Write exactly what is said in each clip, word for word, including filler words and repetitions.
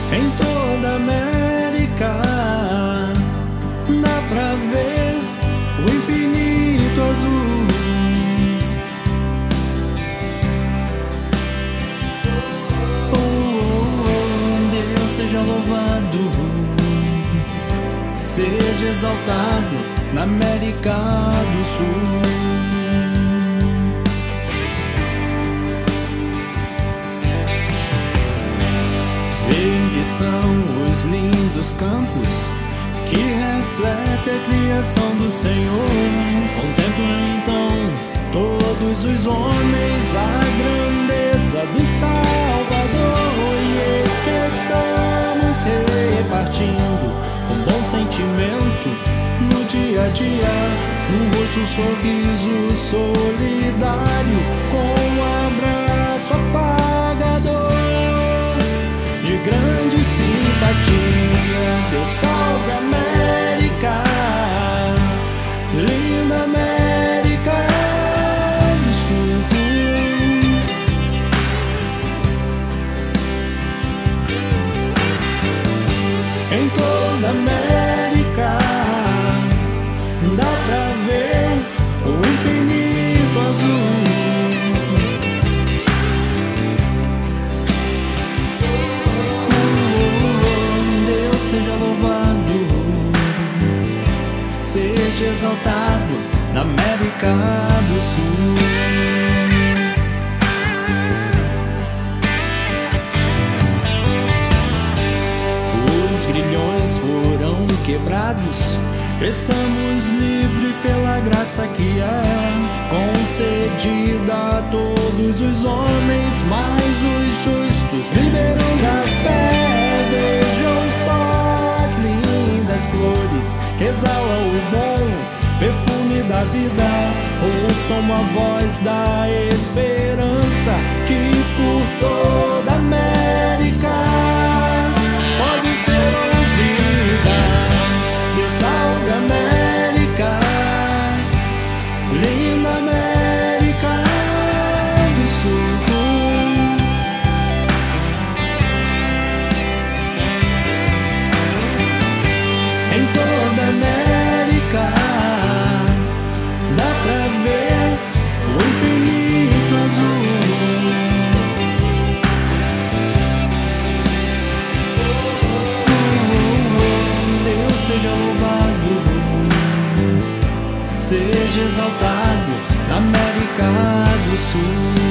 Em toda a América dá pra ver o infinito azul. Oh, oh, oh, Deus seja louvado, seja exaltado na América do Sul. Verdes são os lindos campos que refletem a criação do Senhor. Contemplam então todos os homens a grandeza do Salvador. E eis que estamos repartindo um bom sentimento no dia a dia, no rosto um sorriso solidário, com um abraço afagador de grande simpatia. Deus salve a América, linda América do Sul. Em toda a América dá pra ver o infinito azul. Seja louvado, seja exaltado na América do Sul. Os grilhões foram quebrados, estamos livres pela graça que é concedida a todos os homens, mas os justos viverão da fé. Vejam só as lindas flores que exalam o bom perfume da vida. Ouçam a voz da esperança que por toda a América pode ser ouvida. Deus salve a América, linda América do Sul. Em toda a América dá pra ver o infinito azul. Oh, oh, oh, Deus seja louvado, seja exaltado na América do Sul.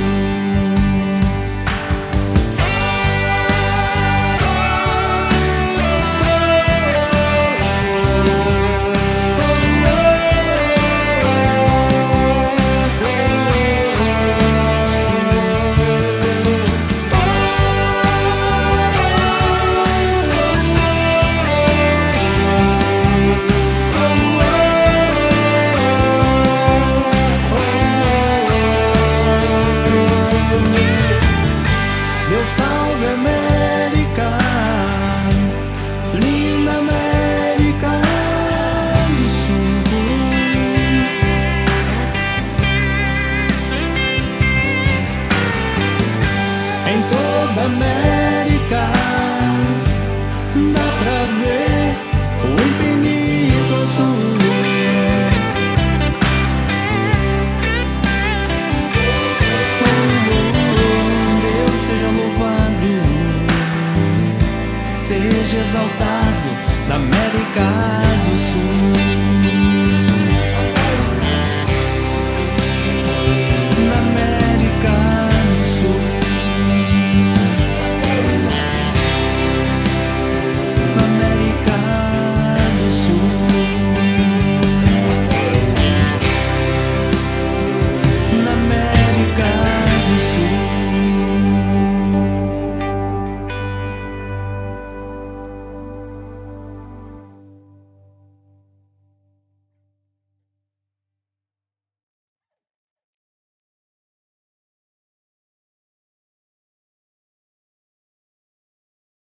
Deus salve a América, linda América do Sul. Em toda a América dá pra ver o infinito azul. Seja louvado, seja exaltado na América do Sul.